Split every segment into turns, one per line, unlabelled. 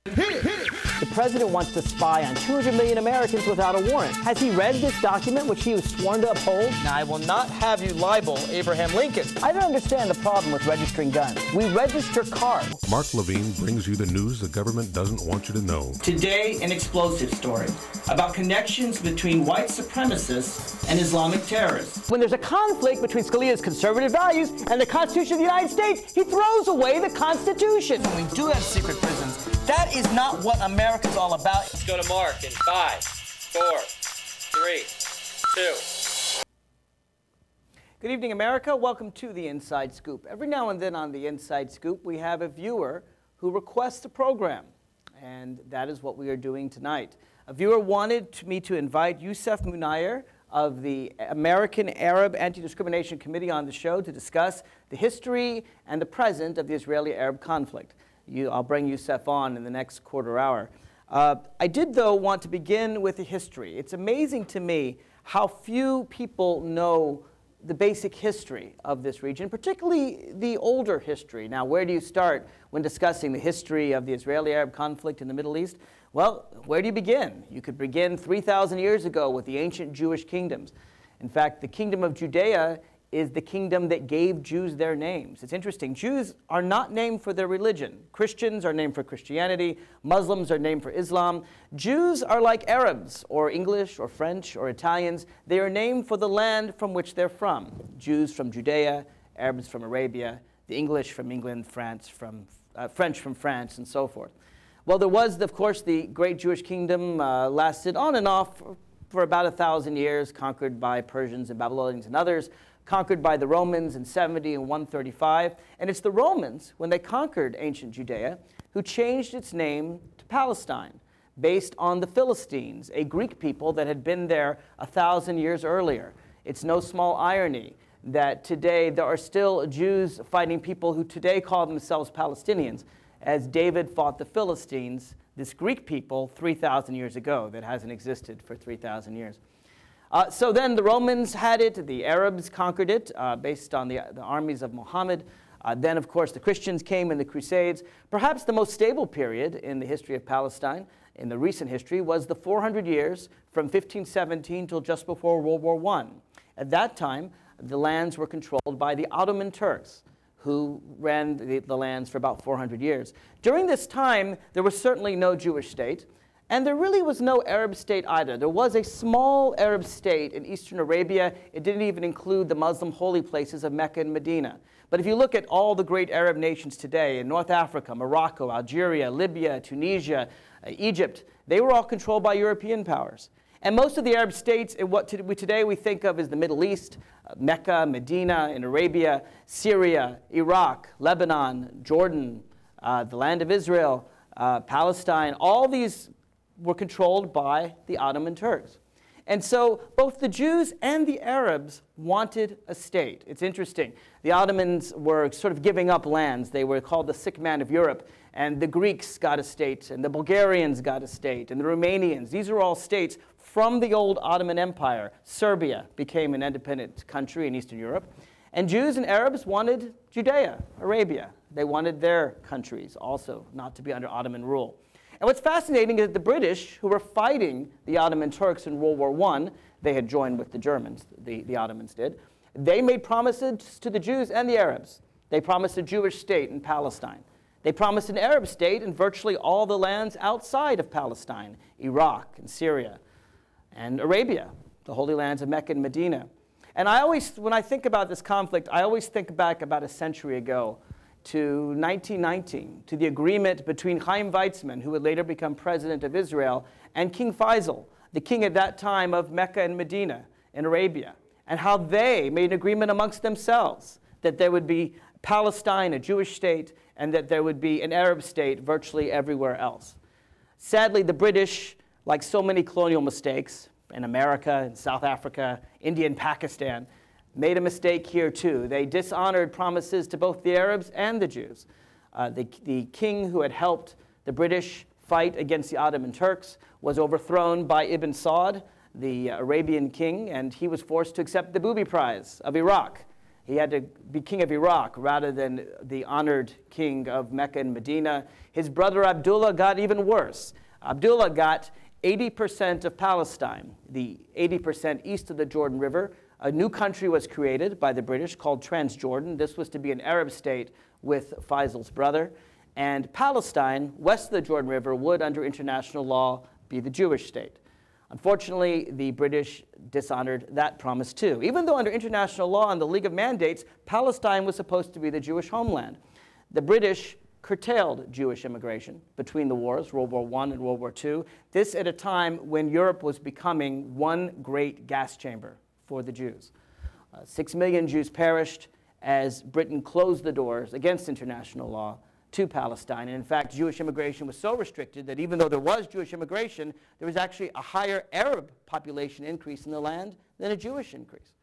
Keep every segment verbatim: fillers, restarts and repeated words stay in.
The president wants to spy on two hundred million Americans without a warrant. Has he read this document, which he was sworn to uphold?
Now, I will not have you libel Abraham Lincoln.
I don't understand the problem with registering guns. We register cars.
Mark Levine brings you the news the government doesn't want you to know.
Today, an explosive story about connections between white supremacists and Islamic terrorists.
When there's a conflict between Scalia's conservative values and the Constitution of the United States, he throws away the Constitution.
When we do have secret prisons, that is not what America's all about.
Let's go to Mark in five, four, three, two.
Good evening, America. Welcome to the Inside Scoop. Every now and then on the Inside Scoop, we have a viewer who requests a program, and that is what we are doing tonight. A viewer wanted to, me to invite Yousef Munayyer of the American Arab Anti-Discrimination Committee on the show to discuss the history and the present of the Israeli-Arab conflict. You, I'll bring Yousef on in the next quarter hour. Uh, I did, though, want to begin with the history. It's amazing to me how few people know the basic history of this region, particularly the older history. Now, where do you start when discussing the history of the Israeli-Arab conflict in the Middle East? Well, where do you begin? You could begin three thousand years ago with the ancient Jewish kingdoms. In fact, the kingdom of Judea is the kingdom that gave Jews their names. It's interesting. Jews are not named for their religion. Christians are named for Christianity. Muslims are named for Islam. Jews are like Arabs or English or French or Italians. They are named for the land from which they're from. Jews from Judea, Arabs from Arabia, the English from England, France from, uh, French from France, and so forth. Well, there was, of course, the great Jewish kingdom uh, lasted on and off for about a thousand years, conquered by Persians and Babylonians and others, conquered by the Romans in seventy and one thirty-five. And it's the Romans, when they conquered ancient Judea, who changed its name to Palestine, based on the Philistines, a Greek people that had been there a thousand years earlier. It's no small irony that today there are still Jews fighting people who today call themselves Palestinians, as David fought the Philistines, this Greek people, three thousand years ago that hasn't existed for three thousand years. Uh, so then the Romans had it, the Arabs conquered it uh, based on the, the armies of Muhammad. Uh, then, of course, the Christians came in the Crusades. Perhaps the most stable period in the history of Palestine, in the recent history, was the four hundred years from fifteen seventeen till just before World War One. At that time, the lands were controlled by the Ottoman Turks, who ran the, the lands for about four hundred years. During this time, there was certainly no Jewish state. And there really was no Arab state either. There was a small Arab state in eastern Arabia. It didn't even include the Muslim holy places of Mecca and Medina. But if you look at all the great Arab nations today, in North Africa, Morocco, Algeria, Libya, Tunisia, uh, Egypt, they were all controlled by European powers. And most of the Arab states, in what to, we, today we think of as the Middle East, uh, Mecca, Medina, in Arabia, Syria, Iraq, Lebanon, Jordan, uh, the land of Israel, uh, Palestine, all these were controlled by the Ottoman Turks. And so both the Jews and the Arabs wanted a state. It's interesting. The Ottomans were sort of giving up lands. They were called the sick man of Europe. And the Greeks got a state, and the Bulgarians got a state, and the Romanians. These are all states from the old Ottoman Empire. Serbia became an independent country in Eastern Europe. And Jews and Arabs wanted Judea, Arabia. They wanted their countries also not to be under Ottoman rule. And what's fascinating is that the British, who were fighting the Ottoman Turks in World War One, they had joined with the Germans, the, the Ottomans did, they made promises to the Jews and the Arabs. They promised a Jewish state in Palestine. They promised an Arab state in virtually all the lands outside of Palestine, Iraq and Syria and Arabia, the holy lands of Mecca and Medina. And I always, when I think about this conflict, I always think back about a century ago to nineteen nineteen, to the agreement between Chaim Weizmann, who would later become president of Israel, and King Faisal, the king at that time of Mecca and Medina in Arabia, and how they made an agreement amongst themselves that there would be Palestine, a Jewish state, and that there would be an Arab state virtually everywhere else. Sadly, the British, like so many colonial mistakes in America, in South Africa, India, and Pakistan, made a mistake here too. They dishonored promises to both the Arabs and the Jews. Uh, the, the king who had helped the British fight against the Ottoman Turks was overthrown by Ibn Saud, the Arabian king, and he was forced to accept the booby prize of Iraq. He had to be king of Iraq rather than the honored king of Mecca and Medina. His brother Abdullah got even worse. Abdullah got eighty percent of Palestine, the eighty percent east of the Jordan River. A new country was created by the British called Transjordan. This was to be an Arab state with Faisal's brother. And Palestine, west of the Jordan River, would, under international law, be the Jewish state. Unfortunately, the British dishonored that promise too. Even though under international law and the League of Mandates, Palestine was supposed to be the Jewish homeland. The British curtailed Jewish immigration between the wars, World War One and World War Two. This at a time when Europe was becoming one great gas chamber for the Jews. Uh, six million Jews perished as Britain closed the doors against international law to Palestine. And in fact, Jewish immigration was so restricted that even though there was Jewish immigration, there was actually a higher Arab population increase in the land than a Jewish increase.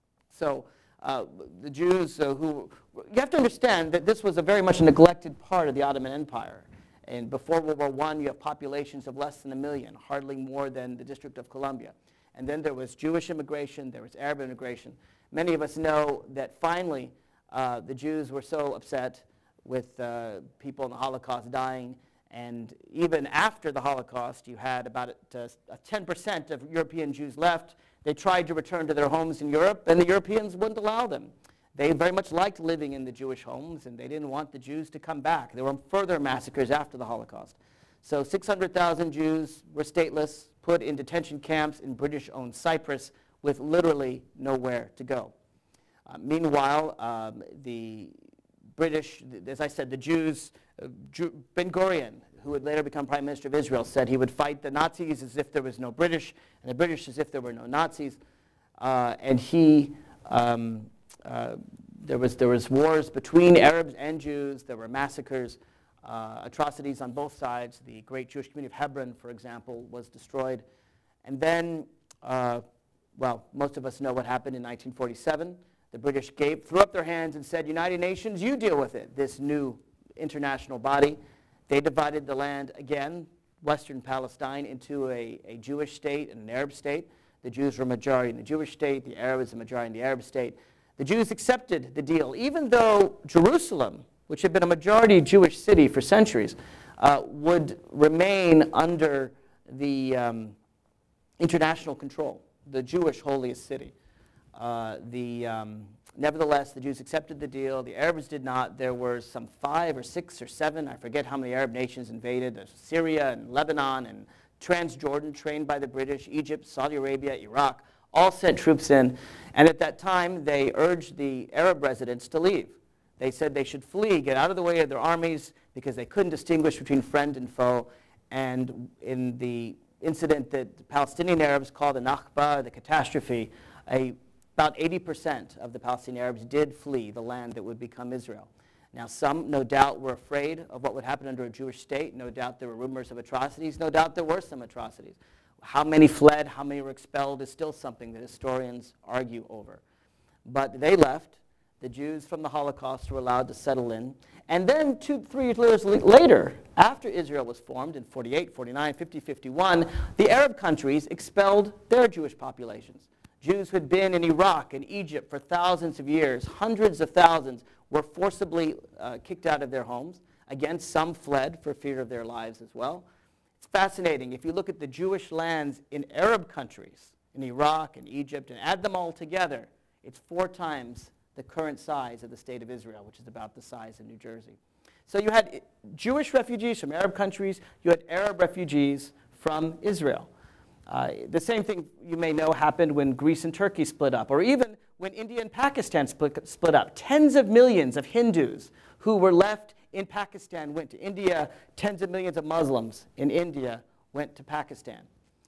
So uh, the Jews uh, who, you have to understand that this was a very much neglected part of the Ottoman Empire. And before World War One, you have populations of less than a million, hardly more than the District of Columbia. And then there was Jewish immigration, there was Arab immigration. Many of us know that finally uh, the Jews were so upset with uh, people in the Holocaust dying, and even after the Holocaust, you had about uh, ten percent of European Jews left. They tried to return to their homes in Europe, and the Europeans wouldn't allow them. They very much liked living in the Jewish homes, and they didn't want the Jews to come back. There were further massacres after the Holocaust. So six hundred thousand Jews were stateless, put in detention camps in British-owned Cyprus with literally nowhere to go. Uh, meanwhile, um, the British, as I said, the Jews, uh, Jew, Ben Gurion, who would later become Prime Minister of Israel, said he would fight the Nazis as if there was no British, and the British as if there were no Nazis. Uh, and he, um, uh, there was there was wars between Arabs and Jews. There were massacres, uh, atrocities on both sides. The great Jewish community of Hebron, for example, was destroyed. And then, uh, well, most of us know what happened in nineteen forty-seven. The British gave, threw up their hands and said, United Nations, you deal with it, this new international body. They divided the land again, Western Palestine, into a, a Jewish state and an Arab state. The Jews were a majority in the Jewish state. The Arabs were a majority in the Arab state. The Jews accepted the deal, even though Jerusalem, which had been a majority Jewish city for centuries, uh, would remain under the um, international control, the Jewish holiest city. Uh, the, um, nevertheless, the Jews accepted the deal. The Arabs did not. There were some five or six or seven, I forget how many Arab nations invaded, There's Syria and Lebanon and Transjordan, trained by the British, Egypt, Saudi Arabia, Iraq, all sent troops in. And at that time, they urged the Arab residents to leave. They said they should flee, get out of the way of their armies, because they couldn't distinguish between friend and foe. And in the incident that the Palestinian Arabs call the Nakba, the catastrophe, a About eighty percent of the Palestinian Arabs did flee the land that would become Israel. Now, some, no doubt, were afraid of what would happen under a Jewish state. No doubt there were rumors of atrocities. No doubt there were some atrocities. How many fled, how many were expelled is still something that historians argue over. But they left. The Jews from the Holocaust were allowed to settle in. And then two, three years later, after Israel was formed in forty-eight, forty-nine, fifty, fifty-one, the Arab countries expelled their Jewish populations. Jews who had been in Iraq and Egypt for thousands of years, hundreds of thousands, were forcibly uh, kicked out of their homes. Again, some fled for fear of their lives as well. It's fascinating. If you look at the Jewish lands in Arab countries, in Iraq and Egypt, and add them all together, it's four times the current size of the state of Israel, which is about the size of New Jersey. So you had Jewish refugees from Arab countries. You had Arab refugees from Israel. Uh, the same thing you may know happened when Greece and Turkey split up, or even when India and Pakistan split, split up. Tens of millions of Hindus who were left in Pakistan went to India. Tens of millions of Muslims in India went to Pakistan.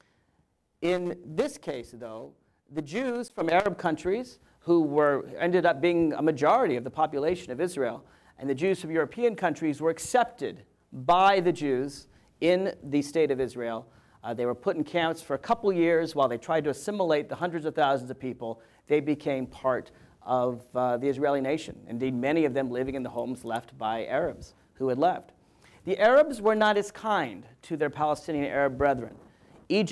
In this case, though, the Jews from Arab countries who were, ended up being a majority of the population of Israel, and the Jews from European countries were accepted by the Jews in the state of Israel. Uh, they were put in camps for a couple years while they tried to assimilate the hundreds of thousands of people. They became part of uh, the Israeli nation. Indeed, many of them living in the homes left by Arabs who had left. The Arabs were not as kind to their Palestinian Arab brethren. Egypt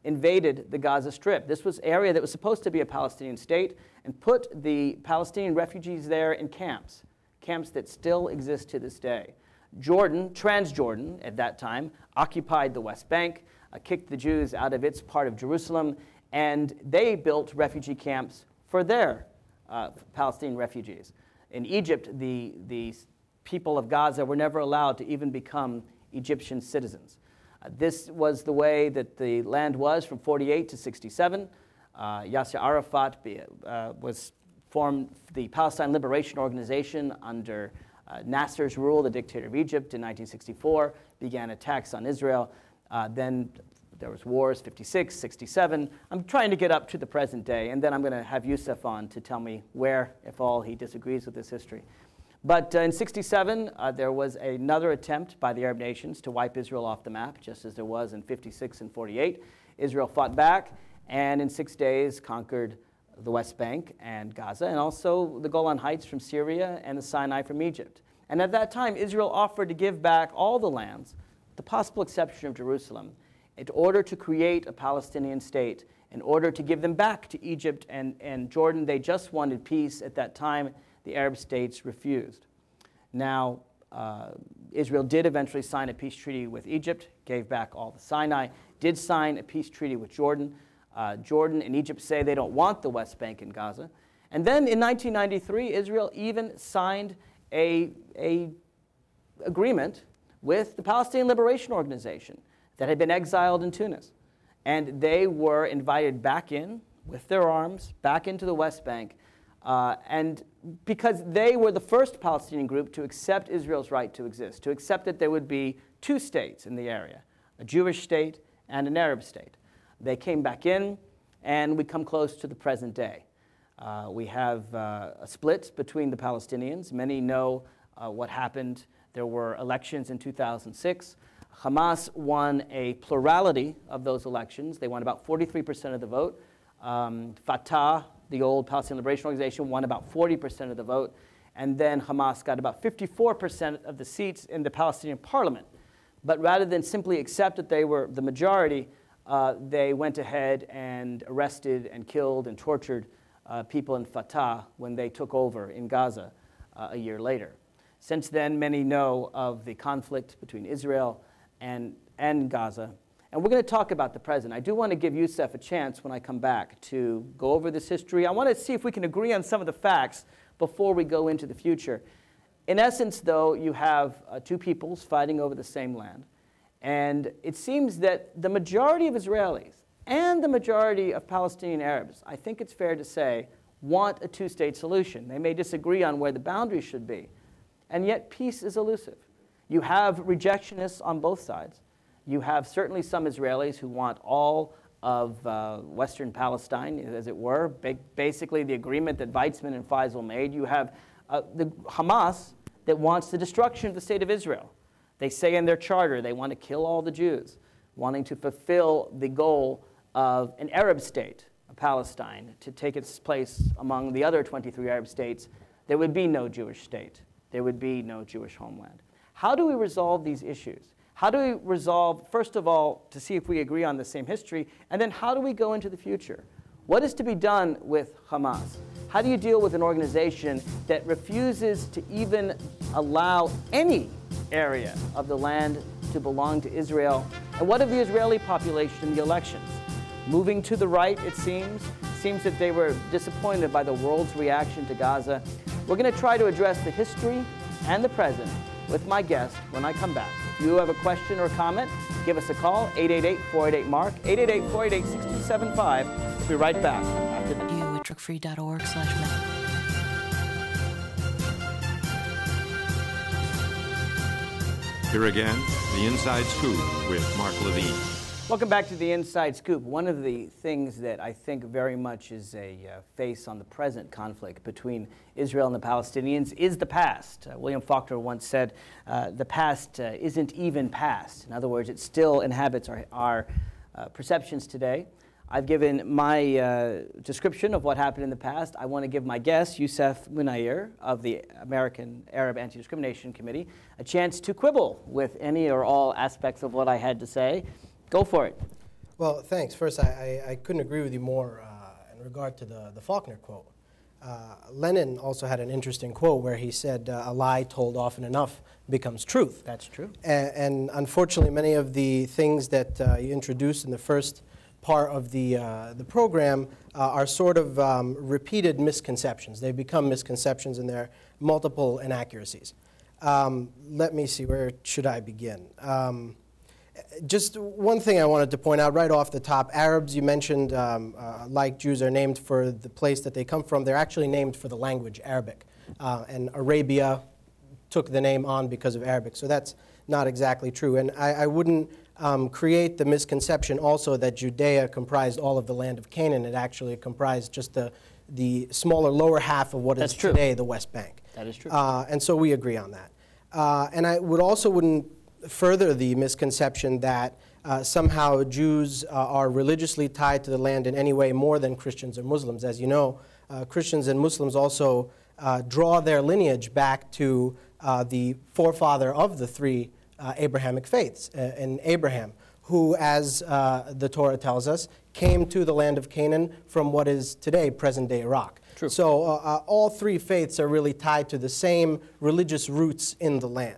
invaded the Gaza Strip. This was area that was supposed to be a Palestinian state and put the Palestinian refugees there in camps, camps that still exist to this day. Jordan, Transjordan at that time, occupied the West Bank, uh, kicked the Jews out of its part of Jerusalem, and they built refugee camps for their uh, Palestinian refugees. In Egypt, the, the people of Gaza were never allowed to even become Egyptian citizens. Uh, this was the way that the land was from forty-eight to sixty-seven. Uh, Yasser Arafat be, uh, was formed the Palestine Liberation Organization under uh, Nasser's rule, the dictator of Egypt, in nineteen sixty-four, began attacks on Israel. Uh, then there was wars, fifty-six, sixty-seven. I'm trying to get up to the present day, and then I'm going to have Youssef on to tell me where, if all, he disagrees with this history. But uh, in sixty-seven, uh, there was another attempt by the Arab nations to wipe Israel off the map, just as there was in fifty-six and forty-eight. Israel fought back, and in six days conquered the West Bank and Gaza, and also the Golan Heights from Syria and the Sinai from Egypt. And at that time, Israel offered to give back all the lands, with the possible exception of Jerusalem, in order to create a Palestinian state, in order to give them back to Egypt and, and Jordan. They just wanted peace at that time. The Arab states refused. Now, uh, Israel did eventually sign a peace treaty with Egypt, gave back all the Sinai, did sign a peace treaty with Jordan. Uh, Jordan and Egypt say they don't want the West Bank and Gaza. And then in nineteen ninety-three, Israel even signed a, a agreement with the Palestinian Liberation Organization that had been exiled in Tunis. And they were invited back in with their arms, back into the West Bank, uh, and because they were the first Palestinian group to accept Israel's right to exist, to accept that there would be two states in the area, a Jewish state and an Arab state. They came back in, and we come close to the present day. Uh, we have uh, a split between the Palestinians. Many know uh, what happened. There were elections in two thousand six. Hamas won a plurality of those elections. They won about forty-three percent of the vote. Um, Fatah, the old Palestinian Liberation Organization, won about forty percent of the vote. And then Hamas got about fifty-four percent of the seats in the Palestinian parliament. But rather than simply accept that they were the majority, uh, they went ahead and arrested and killed and tortured uh, people in Fatah when they took over in Gaza uh, a year later. Since then, many know of the conflict between Israel and, and Gaza. And we're going to talk about the present. I do want to give Youssef a chance when I come back to go over this history. I want to see if we can agree on some of the facts before we go into the future. In essence, though, you have uh, two peoples fighting over the same land. And it seems that the majority of Israelis and the majority of Palestinian Arabs, I think it's fair to say, want a two-state solution. They may disagree on where the boundaries should be. And yet peace is elusive. You have rejectionists on both sides. You have certainly some Israelis who want all of uh, Western Palestine, as it were, ba basically the agreement that Weizmann and Faisal made. You have uh, the Hamas that wants the destruction of the state of Israel. They say in their charter they want to kill all the Jews, wanting to fulfill the goal of an Arab state, a Palestine, to take its place among the other twenty-three Arab states. There would be no Jewish state. There would be no Jewish homeland. How do we resolve these issues? How do we resolve, first of all, to see if we agree on the same history, and then how do we go into the future? What is to be done with Hamas? How do you deal with an organization that refuses to even allow any area of the land to belong to Israel? And what of the Israeli population in the elections? Moving to the right, it seems. Seems that they were disappointed by the world's reaction to Gaza. We're going to try to address the history and the present with my guest when I come back. If you have a question or comment, give us a call, eight eight eight, four eight eight, MARK, eight eight eight, four eight eight, six two seven five. We'll be right back after this.
You at trick free dot org slash med.
Here again, the Inside Scoop with Mark Levine.
Welcome back to the Inside Scoop. One of the things that I think very much is a uh, face on the present conflict between Israel and the Palestinians is the past. Uh, William Faulkner once said, uh, the past uh, isn't even past. In other words, it still inhabits our, our uh, perceptions today. I've given my uh, description of what happened in the past. I want to give my guest, Youssef Munayyer of the American Arab Anti-Discrimination Committee, a chance to quibble with any or all aspects of what I had to say. Go for it.
Well, thanks. First, I, I, I couldn't agree with you more uh, in regard to the, the Faulkner quote. Uh, Lenin also had an interesting quote where he said, uh, a lie told often enough becomes truth.
That's true.
And, and unfortunately, many of the things that uh, you introduced in the first part of the, uh, the program uh, are sort of um, repeated misconceptions. They become misconceptions and they're multiple inaccuracies. Um, let me see, where should I begin? Um, Just one thing I wanted to point out right off the top. Arabs, you mentioned, um, uh, like Jews, are named for the place that they come from. They're actually named for the language, Arabic. Uh, and Arabia took the name on because of Arabic. So that's not exactly true. And I, I wouldn't um, create the misconception also that Judea comprised all of the land of Canaan. It actually comprised just the, the smaller lower half of what
That's
is
true.
today the West Bank.
That is true.
Uh, and so we agree on that. Uh, and I would also wouldn't further the misconception that uh, somehow Jews uh, are religiously tied to the land in any way more than Christians or Muslims. As you know, uh, Christians and Muslims also uh, draw their lineage back to uh, the forefather of the three uh, Abrahamic faiths, uh, in Abraham, who, as uh, the Torah tells us, came to the land of Canaan from what is today present-day Iraq.
True.
So uh, uh, all three faiths are really tied to the same religious roots in the land.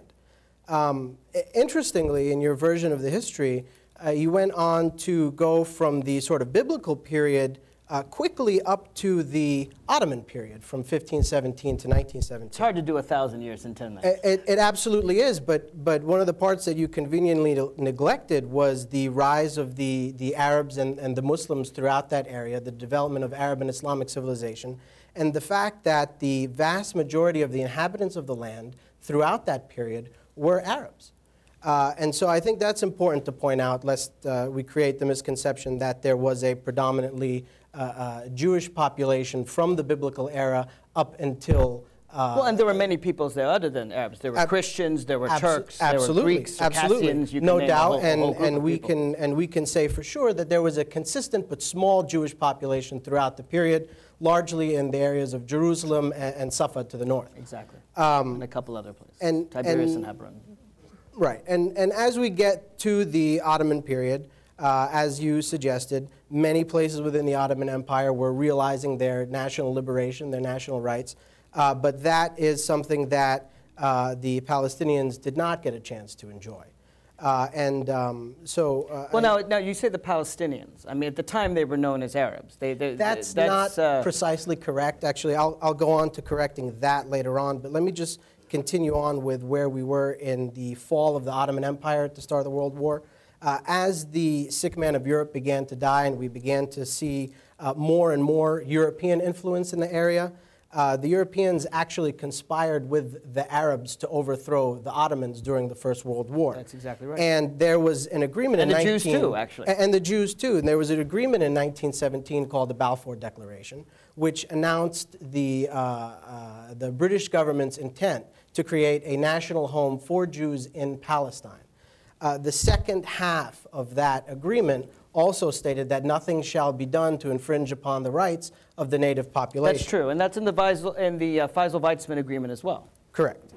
Um, interestingly, in your version of the history, uh, you went on to go from the sort of biblical period uh, quickly up to the Ottoman period, from fifteen seventeen to nineteen seventeen.
It's hard to do a thousand years in ten minutes.
It, it absolutely is, but, but one of the parts that you conveniently neglected was the rise of the, the Arabs and, and the Muslims throughout that area, the development of Arab and Islamic civilization, and the fact that the vast majority of the inhabitants of the land throughout that period were Arabs. Uh, and so I think that's important to point out, lest uh, we create the misconception that there was a predominantly uh, uh, Jewish population from the biblical era up until... Uh,
well, and there were many peoples there other than Arabs. There were
ab-
Christians, there were
abso-
Turks,
absolutely,
there were Greeks,
absolutely.
Circassians. You can
No
name a
doubt,
whole- a
and,
whole group
and,
of
we
people.
can, and we can say for sure that there was a consistent but small Jewish population throughout the period, largely in the areas of Jerusalem and, and Safa to the north.
Exactly.
Um,
and a couple other places.
and-
Tiberias
and-
and, Hebron.
Right, and, and as we get to the Ottoman period, uh, as you suggested, many places within the Ottoman Empire were realizing their national liberation, their national rights, uh, but that is something that uh, the Palestinians did not get a chance to enjoy. Uh, and um, so... Uh,
Well, now, now you say the Palestinians. I mean, at the time they were known as Arabs. They, they,
That's,
that's
not
uh,
precisely correct. Actually, I'll, I'll go on to correcting that later on, but let me just continue on with where we were in the fall of the Ottoman Empire at the start of the World War. Uh, as the sick man of Europe began to die and we began to see uh, more and more European influence in the area, uh, the Europeans actually conspired with the Arabs to overthrow the Ottomans during the First World War.
That's exactly right.
And there was an agreement
And
in
the
nineteen
Jews too, actually.
And the Jews too. And there was an agreement in nineteen seventeen called the Balfour Declaration, which announced the, uh, uh, the British government's intent to create a national home for Jews in Palestine. Uh, the second half of that agreement also stated that nothing shall be done to infringe upon the rights of the native population.
That's true, and that's in the Faisal, in the uh, Faisal-Weizmann agreement as well.
Correct.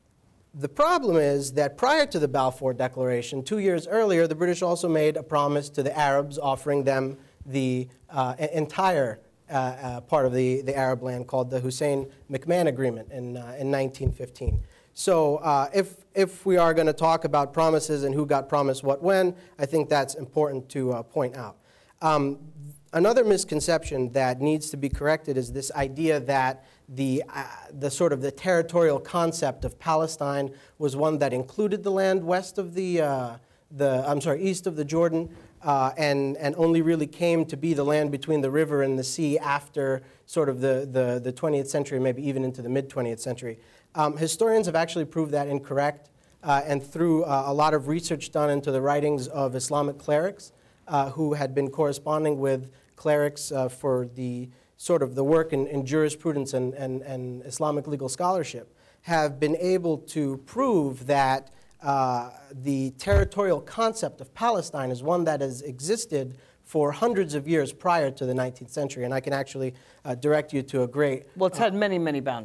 The problem is that prior to the Balfour Declaration, two years earlier, the British also made a promise to the Arabs, offering them the uh, entire uh, uh, part of the, the Arab land called the Hussein-McMahon Agreement in, uh, in nineteen fifteen. So uh, if, if we are going to talk about promises and who got promised what when, I think that's important to uh, point out. Um, another misconception that needs to be corrected is this idea that the, uh, the sort of the territorial concept of Palestine was one that included the land west of the, uh, the I'm sorry, east of the Jordan, uh, and, and only really came to be the land between the river and the sea after sort of the, the, the twentieth century, maybe even into the mid-twentieth century. Um, historians have actually proved that incorrect, uh, and through uh, a lot of research done into the writings of Islamic clerics uh, who had been corresponding with clerics uh, for the sort of the work in, in jurisprudence and, and, and Islamic legal scholarship, have been able to prove that uh, the territorial concept of Palestine is one that has existed for hundreds of years prior to the nineteenth century. And I can actually uh, direct you to a great...
Well, it's had many, many boundaries.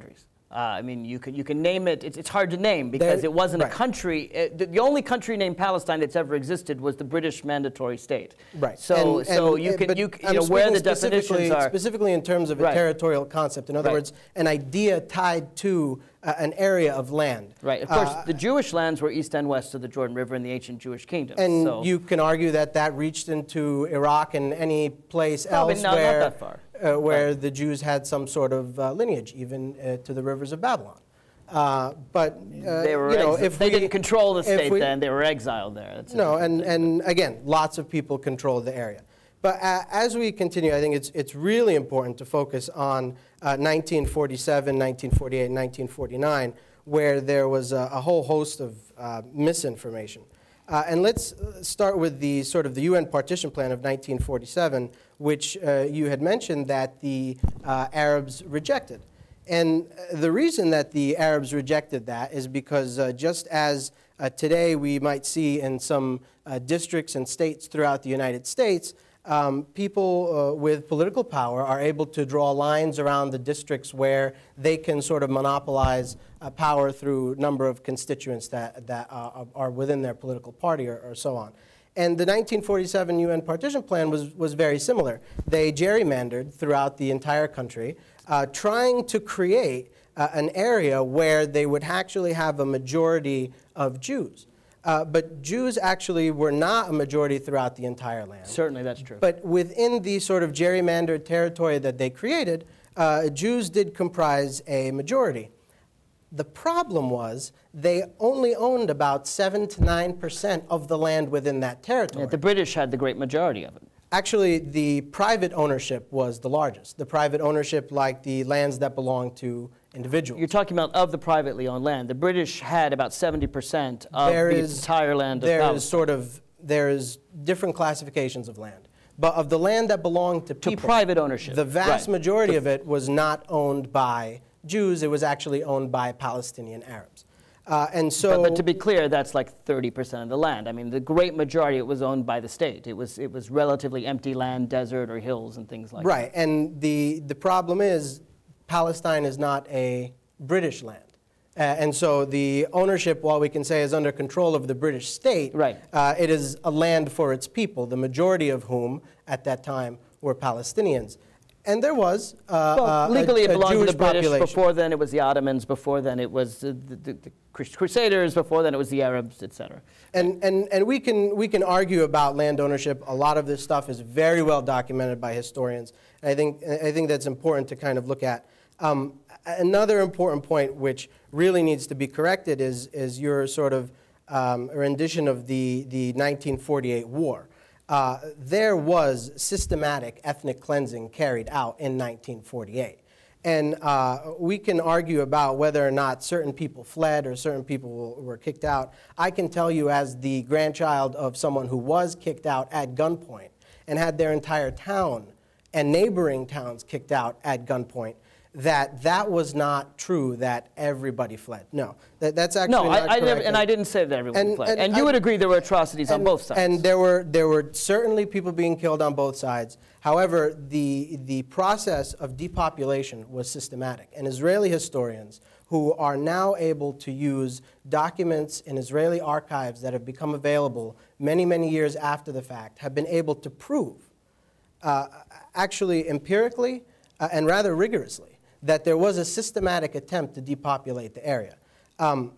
Uh, I mean, you can you can name it. It's, it's hard to name because
There-
it wasn't
right.
a country. It, the, the only country named Palestine that's ever existed was the British Mandatory State.
Right.
So
And-
so
and-
you
uh,
can
but
you, c-
I'm
you know where
speaking
the definitions
specifically-
are.
Specifically in terms of a
Right.
territorial concept. In other
Right.
words, an idea tied to uh, an area of land.
Right. Of course,
Uh,
the Jewish lands were east and west of the Jordan River in the ancient Jewish kingdom.
And
so.
you can argue that that reached into Iraq and any place
Probably
else
not- not
where,
that far.
Uh, where
Right.
the Jews had some sort of uh, lineage, even uh, to the rivers of Babylon. Uh, but uh,
They were
you know,
ex-
if
they
we,
didn't control the
if
state
we-
then. They were exiled there. That's a
No,
different
and,
thing.
and again, lots of people control the area. But uh, as we continue, I think it's, it's really important to focus on uh, nineteen forty-seven, nineteen forty-eight, and nineteen forty-nine, where there was a, a whole host of uh, misinformation. Uh, and let's start with the sort of the U N partition plan of nineteen forty-seven, which uh, you had mentioned that the uh, Arabs rejected. And uh, the reason that the Arabs rejected that is because uh, just as uh, today we might see in some uh, districts and states throughout the United States, um, people uh, with political power are able to draw lines around the districts where they can sort of monopolize uh, power through number of constituents that, that uh, are within their political party or, or so on. And the nineteen forty-seven U N partition plan was, was very similar. They gerrymandered throughout the entire country, uh, trying to create uh, an area where they would actually have a majority of Jews. Uh, but Jews actually were not a majority throughout the entire land.
Certainly, that's true.
But within the sort of gerrymandered territory that they created, uh, Jews did comprise a majority. The problem was they only owned about seven to nine percent of the land within that territory.
Yeah, the British had the great majority of it.
Actually, the private ownership was the largest. The private ownership, like the lands that belonged to individuals.
You're talking about of the privately owned land. The British had about seventy percent of
There
the
is-
entire land of
There is
Palestine.
sort of there is different classifications of land, but of the land that belonged to
To
people,
private ownership.
the vast
Right.
majority of it was not owned by Jews. It was actually owned by Palestinian Arabs, uh, and so.
But, but to be clear, that's like thirty percent of the land. I mean, the great majority, it was owned by the state. It was, it was relatively empty land, desert or hills and things like that.
Right, and the, the problem is Palestine is not a British land. Uh, and so the ownership, while we can say is under control of the British state,
Right.
uh, it is a land for its people, the majority of whom at that time were Palestinians. And there was uh,
Well,
uh,
legally
a,
it
a
belonged
Jewish
to the British.
population.
Before then it was the Ottomans. Before then it was the, the, the, the Crusaders. Before then it was the Arabs, et cetera.
And, and, and we, can, we can argue about land ownership. A lot of this stuff is very well documented by historians. And I think, I think that's important to kind of look at. Um, another important point which really needs to be corrected is, is your sort of um, rendition of the, the nineteen forty-eight war. Uh, there was systematic ethnic cleansing carried out in nineteen forty-eight. And uh, we can argue about whether or not certain people fled or certain people were kicked out. I can tell you, as the grandchild of someone who was kicked out at gunpoint and had their entire town and neighboring towns kicked out at gunpoint, that that was not true, that everybody fled. No, that, that's actually
No,
not
I, I
correct.
never, and I didn't say that everyone
And-
fled.
and
And, you
I-
would agree there were atrocities on
And-
both sides.
And there were, there were certainly people being killed on both sides. However, the, the process of depopulation was systematic. And Israeli historians, who are now able to use documents in Israeli archives that have become available many, many years after the fact, have been able to prove, uh, actually empirically uh, and rather rigorously, that there was a systematic attempt to depopulate the area. Um,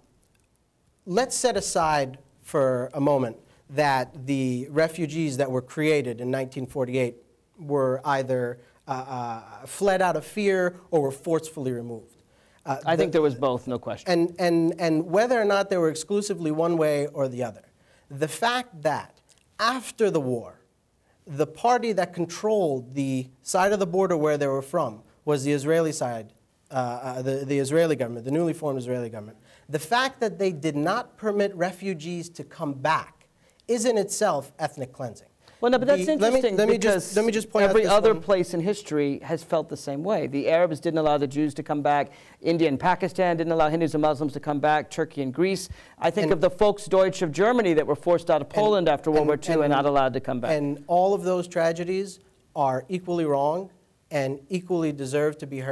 let's set aside for a moment that the refugees that were created in nineteen forty-eight were either uh, uh, fled out of fear or were forcefully removed. Uh,
I
the-
think there was both, no question.
and, and, and whether or not they were exclusively one way or the other, the fact that after the war, the party that controlled the side of the border where they were from was the Israeli side, uh, uh, the, the Israeli government, the newly formed Israeli government. The fact that they did not permit refugees to come back is in itself ethnic cleansing.
Well, no, but that's
The- let me-
interesting
let me
because
just, let me just point out
every
this
other
one.
place in history has felt the same way. The Arabs didn't allow the Jews to come back. India and Pakistan didn't allow Hindus and Muslims to come back. Turkey and Greece. I think
And-
of the Volksdeutsch of Germany that were forced out of Poland after World War Two and,
and-
not allowed to come back.
And all of those tragedies are equally wrong and equally deserve to be heard.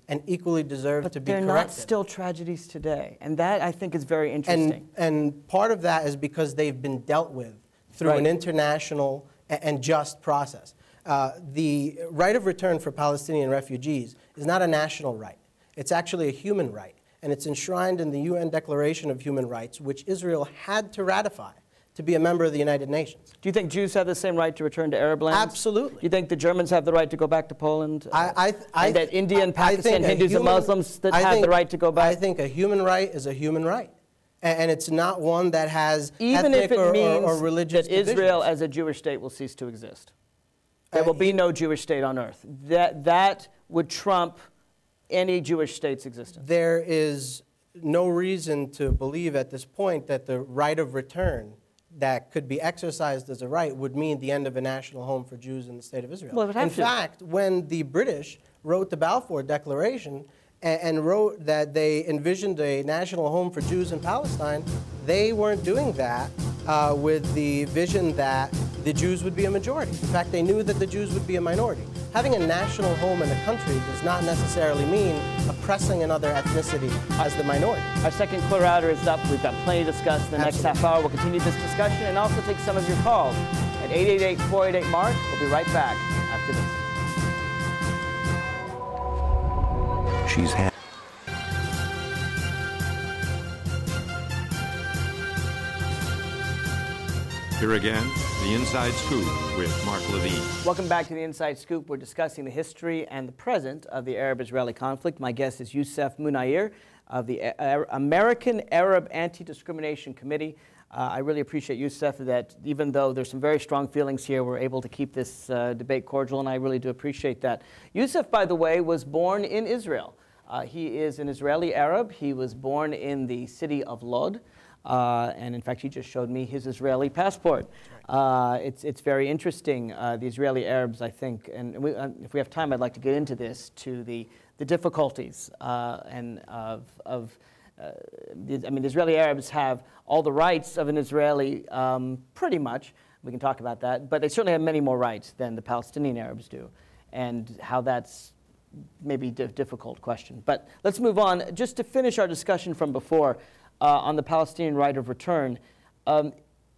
and equally deserve
But
to be
they're
corrected.
not still tragedies today, and that I think is very interesting.
And, and part of that is because they've been dealt with through
Right.
an international a- and just process. Uh, the right of return for Palestinian refugees is not a national right. It's actually a human right. And it's enshrined in the U N Declaration of Human Rights, which Israel had to ratify to be a member of the United Nations.
Do you think Jews have the same right to return to Arab lands?
Absolutely.
Do you think the Germans have the right to go back to Poland?
I, I, I,
and that India and
I
Pakistan,
think a
Hindus
human-
and Muslims that
I
have
think-
the right to go back?
I think a human right is a human right. And, and it's not one that has
Even
ethnic
if it
or,
means
or, or religious
that Israel
divisions.
as a Jewish state will cease to exist. There
Uh,
will be no Jewish state on earth. That, that would trump any Jewish state's existence.
There is no reason to believe at this point that the right of return that could be exercised as a right would mean the end of a national home for Jews in the state of Israel.
Well, it would have
in
to.
fact, when the British wrote the Balfour Declaration and, and wrote that they envisioned a national home for Jews in Palestine, they weren't doing that uh, with the vision that the Jews would be a majority. In fact, they knew that the Jews would be a minority. Having a national home in a country does not necessarily mean oppressing another ethnicity as the minority.
Our second Clear Outer is up. We've got plenty to discuss in the next
Absolutely.
half hour. We'll continue this discussion and also take some of your calls at eight eight eight, four eight eight, MARK. We'll be right back after this.
She's had. Here again, the Inside Scoop with Mark Levine.
Welcome back to the Inside Scoop. We're discussing the history and the present of the Arab-Israeli conflict. My guest is Youssef Munayyer of the A- American Arab Anti-Discrimination Committee. Uh, I really appreciate, Youssef, that even though there's some very strong feelings here, we're able to keep this uh, debate cordial, and I really do appreciate that. Youssef, by the way, was born in Israel. Uh, he is an Israeli Arab. He was born in the city of Lod. Uh, and in fact, he just showed me his Israeli passport. Uh, it's, it's very interesting. Uh, the Israeli Arabs, I think, and we, uh, if we have time, I'd like to get into this, to the, the difficulties uh, and of, of uh, the, I mean, the Israeli Arabs have all the rights of an Israeli, um, pretty much. We can talk about that. But they certainly have many more rights than the Palestinian Arabs do. And how that's maybe a di- difficult question. But let's move on. Just to finish our discussion from before, Uh, on the Palestinian right of return, um,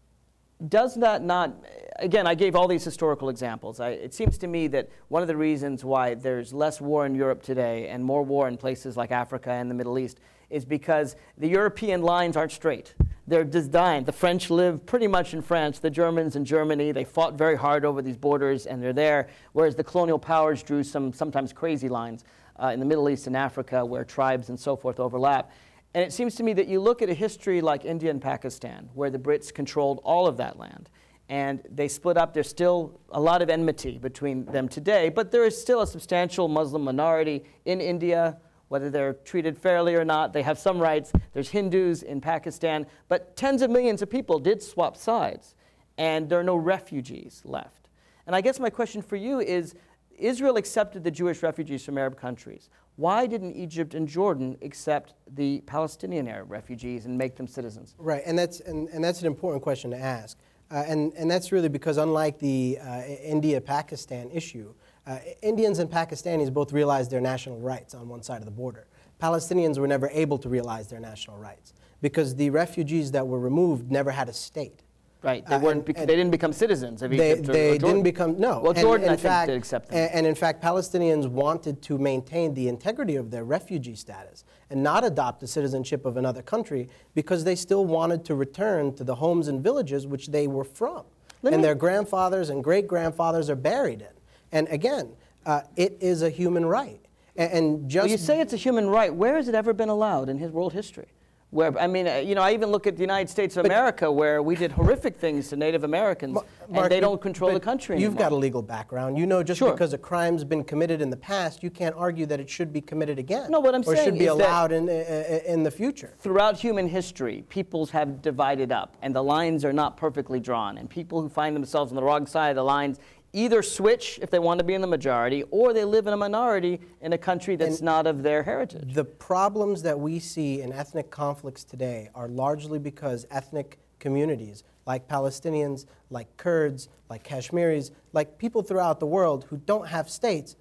does that not, again, I gave all these historical examples. I, it seems to me that one of the reasons why there's less war in Europe today and more war in places like Africa and the Middle East is because the European lines aren't straight. They're designed. The French live pretty much in France, the Germans in Germany. They fought very hard over these borders and they're there, whereas the colonial powers drew some sometimes crazy lines uh, in the Middle East and Africa where tribes and so forth overlap. And it seems to me that you look at a history like India and Pakistan, where the Brits controlled all of that land, and they split up. There's still a lot of enmity between them today, but there is still a substantial Muslim minority in India, whether they're treated fairly or not. They have some rights. There's Hindus in Pakistan, but tens of millions of people did swap sides, and there are no refugees left. And I guess my question for you is, Israel accepted the Jewish refugees from Arab countries. Why didn't Egypt and Jordan accept the Palestinian Arab refugees and make them citizens?
Right, and that's, and, and that's an important question to ask. Uh, and, and that's really because unlike the uh, India-Pakistan issue, uh, Indians and Pakistanis both realized their national rights on one side of the border. Palestinians were never able to realize their national rights because the refugees that were removed never had a state.
Right, they,
Uh,
weren't,
and-
bec- they didn't become citizens of
They,
Egypt or,
they
or Jordan.
didn't become, no.
Well,
And
Jordan,
in
I think,
fact,
did accept them.
And, and in fact, Palestinians wanted to maintain the integrity of their refugee status and not adopt the citizenship of another country because they still wanted to return to the homes and villages which they were from.
Let
and
me-
their grandfathers and great-grandfathers are buried in. And again, uh, it is a human right. And, and just
Well, you say it's a human right. Where has it ever been allowed in his world history? Where, I mean, uh, you know, I even look at the United States of America where we did horrific things to Native Americans,
Ma-
and
Mark,
they
you-
don't control the
but
country
You've
anymore.
got a legal background. You know, just
Sure.
because a crime's been committed in the past, you can't argue that it should be committed again.
No, what I'm
or
saying
should be
is that-
allowed in, in, in the future.
Throughout human history, peoples have divided up, and the lines are not perfectly drawn. And people who find themselves on the wrong side of the lines either switch if they want to be in the majority, or they live in a minority in a country that's
And
not of their heritage.
The problems that we see in ethnic conflicts today are largely because ethnic communities, like Palestinians, like Kurds, like Kashmiris, like people throughout the world who don't have states,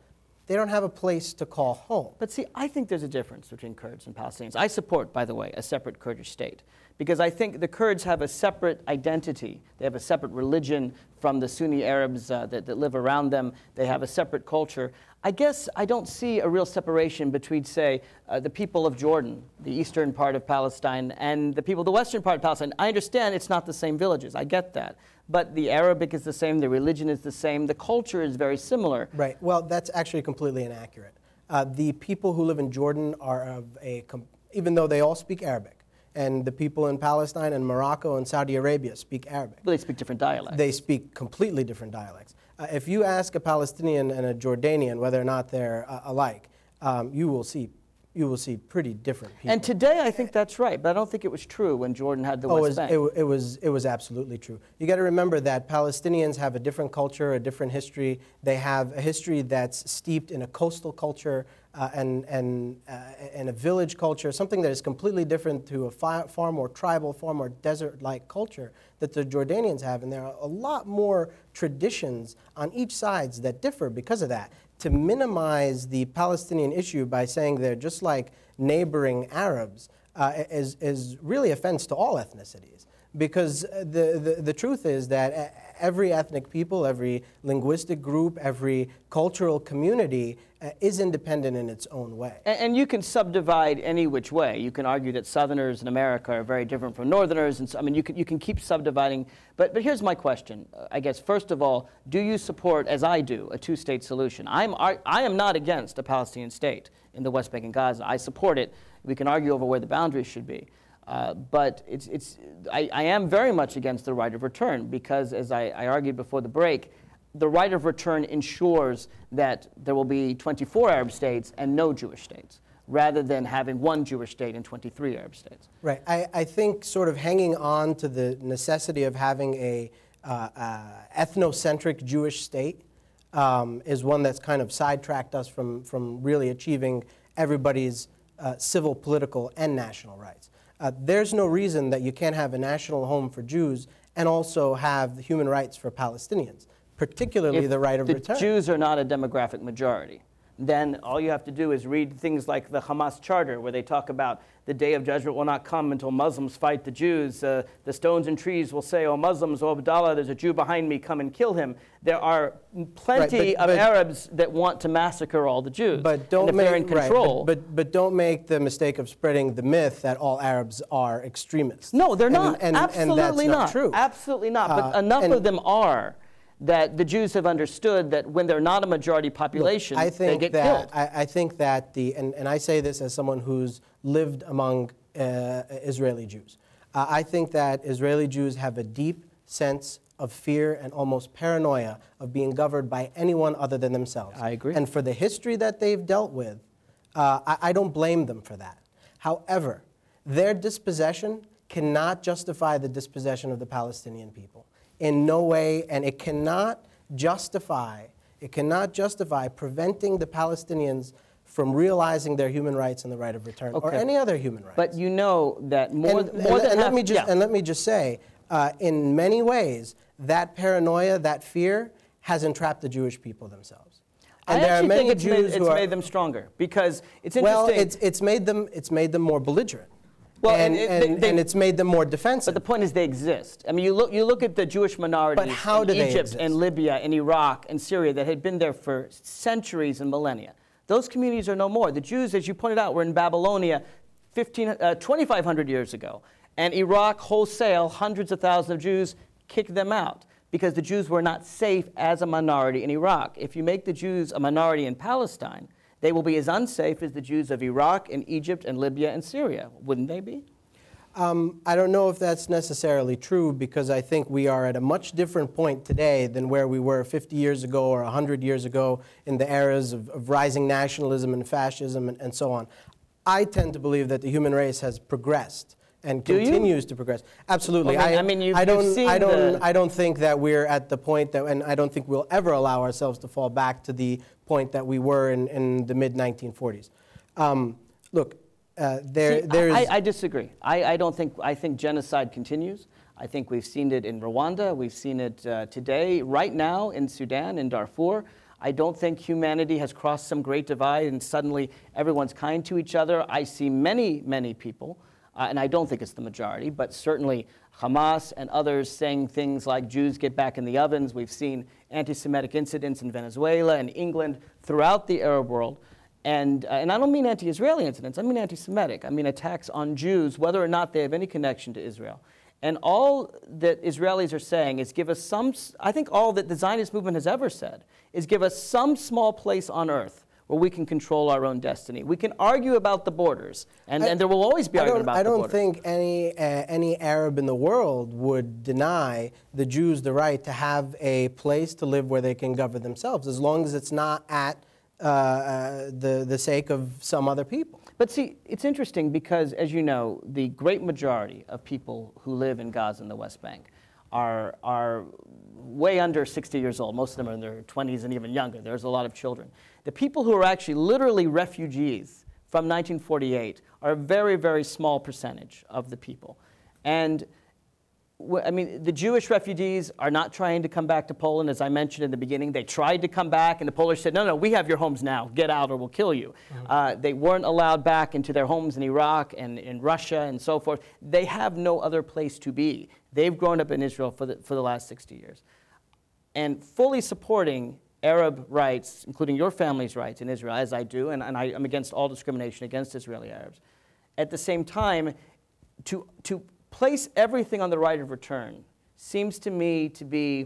they don't have a place to call home.
But see, I think there's a difference between Kurds and Palestinians. I support, by the way, a separate Kurdish state because I think the Kurds have a separate identity. They have a separate religion from the Sunni Arabs uh, that, that live around them. They have a separate culture. I guess I don't see a real separation between, say, uh, the people of Jordan, the eastern part of Palestine, and the people of the western part of Palestine. I understand it's not the same villages. I get that. But the Arabic is the same, the religion is the same, the culture is very similar.
Right. Well, that's actually completely inaccurate. Uh, the people who live in Jordan are of a, com- even though they all speak Arabic, and the people in Palestine and Morocco and Saudi Arabia speak Arabic.
But they speak different dialects.
They speak completely different dialects. Uh, if you ask a Palestinian and a Jordanian whether or not they're uh, alike, um, you will see you will see pretty different people.
And today I think that's right, but I don't think it was true when Jordan had the
oh,
West
it
Bank.
was, it, it was it was absolutely true. You got to remember that Palestinians have a different culture, a different history. They have a history that's steeped in a coastal culture uh, and and uh, and a village culture, something that is completely different to a far, far more tribal, far more desert-like culture that the Jordanians have, and there are a lot more traditions on each side that differ because of that. To minimize the Palestinian issue by saying they're just like neighboring Arabs uh, is, is really offense to all ethnicities. Because the, the, the truth is that every ethnic people, every linguistic group, every cultural community uh, is independent in its own way.
And, and you can subdivide any which way. You can argue that Southerners in America are very different from Northerners. And so, I mean, you can, you can keep subdividing. But, but here's my question. Uh, I guess, first of all, do you support, as I do, a two-state solution? I'm, I, I am not against a Palestinian state in the West Bank and Gaza. I support it. We can argue over where the boundaries should be. Uh, but it's, it's, I, I am very much against the right of return because, as I, I argued before the break, the right of return ensures that there will be twenty-four Arab states and no Jewish states, rather than having one Jewish state and twenty-three Arab states.
Right. I, I think sort of hanging on to the necessity of having a uh, uh, ethnocentric Jewish state um, is one that's kind of sidetracked us from, from really achieving everybody's uh, civil, political, and national rights. Uh, there's no reason that you can't have a national home for Jews and also have human rights for Palestinians, particularly
If
the right of
the
return.
Jews are not a demographic majority, then all you have to do is read things like the Hamas Charter, where they talk about the day of judgment will not come until Muslims fight the Jews. Uh, the stones and trees will say, "Oh Muslims, oh Abdallah, there's a Jew behind me, come and kill him." There are plenty
Right, but-
of
but-
Arabs that want to massacre all the Jews.
But don't
and if
make
they're in
right,
control.
but, but but don't make the mistake of spreading the myth that all Arabs are extremists.
No, they're
And-
not.
and- and
Absolutely
that's not true.
Absolutely not. But
Uh,
enough
and-
of them are that the Jews have understood that when they're not a majority population,
I think
they get
that
killed.
I, I think that the and, and I say this as someone who's lived among uh, Israeli Jews. Uh, I think that Israeli Jews have a deep sense of fear and almost paranoia of being governed by anyone other than themselves.
I agree.
And for the history that they've dealt with, uh, I, I don't blame them for that. However, their dispossession cannot justify the dispossession of the Palestinian people. In no way, and it cannot justify, it cannot justify preventing the Palestinians from realizing their human rights and the right of return, or
Okay.
any other human rights.
But you know that more,
and,
more
and,
than
and
half,
let me just
yeah.
and let me just say, uh, in many ways, that paranoia, that fear, has entrapped the Jewish people themselves. And
I
there are
actually
many
think it's,
Jews
made,
who
it's
are,
made them stronger because it's interesting.
well, it's it's made them it's made them more belligerent.
Well,
and,
and it-
and,
they- they-
and it's made them more defensive.
But the point is they exist. I mean, you look, you look at the Jewish minorities
But how
in
do they
Egypt
exist?
and Libya and Iraq and Syria that had been there for centuries and millennia. Those communities are no more. The Jews, as you pointed out, were in Babylonia fifteen, uh, twenty-five hundred years ago. And Iraq, wholesale, hundreds of thousands of Jews kicked them out because the Jews were not safe as a minority in Iraq. If you make the Jews a minority in Palestine, they will be as unsafe as the Jews of Iraq and Egypt and Libya and Syria. Wouldn't they be?
Um, I don't know if that's necessarily true because I think we are at a much different point today than where we were fifty years ago or one hundred years ago in the eras of, of rising nationalism and fascism and, and so on. I tend to believe that the human race has progressed and
Do you?
continues to progress. Absolutely.
Well, I mean- I mean, you've-
I don't,
you've seen
I don't,
the-
I don't think that we're at the point that, and I don't think we'll ever allow ourselves to fall back to the point that we were in, in the mid nineteen forties. Um, look, uh, there,
See,
there is.
I, I disagree. I, I don't think. I think genocide continues. I think we've seen it in Rwanda. We've seen it uh, today, right now, in Sudan, in Darfur. I don't think humanity has crossed some great divide and suddenly everyone's kind to each other. I see many, many people, uh, and I don't think it's the majority, but certainly Hamas and others saying things like Jews get back in the ovens. We've seen anti-Semitic incidents in Venezuela and England, throughout the Arab world. And, uh, and I don't mean anti-Israeli incidents, I mean anti-Semitic. I mean attacks on Jews, whether or not they have any connection to Israel. And all that Israelis are saying is give us some, I think all that the Zionist movement has ever said, is give us some small place on earth where we can control our own destiny. We can argue about the borders, and,
I,
and there will always be
I
argument about
I
the
don't
borders.
think any, uh, any Arab in the world would deny the Jews the right to have a place to live where they can govern themselves, as long as it's not at uh, uh, the, the sake of some other people.
But see, it's interesting because, as you know, the great majority of people who live in Gaza and the West Bank are, are way under sixty years old. Most of them are in their twenties and even younger. There's a lot of children. The people who are actually literally refugees from nineteen forty-eight are a very, very small percentage of the people. And I mean, the Jewish refugees are not trying to come back to Poland, as I mentioned in the beginning. They tried to come back, and the Polish said, no, no, we have your homes now. Get out or we'll kill you. Mm-hmm. uh, they weren't allowed back into their homes in Iraq and in Russia and so forth. They have no other place to be. They've grown up in Israel for the, for the last sixty years. And fully supporting Arab rights, including your family's rights in Israel, as I do, and, and I am against all discrimination against Israeli Arabs. At the same time, to to place everything on the right of return seems to me to be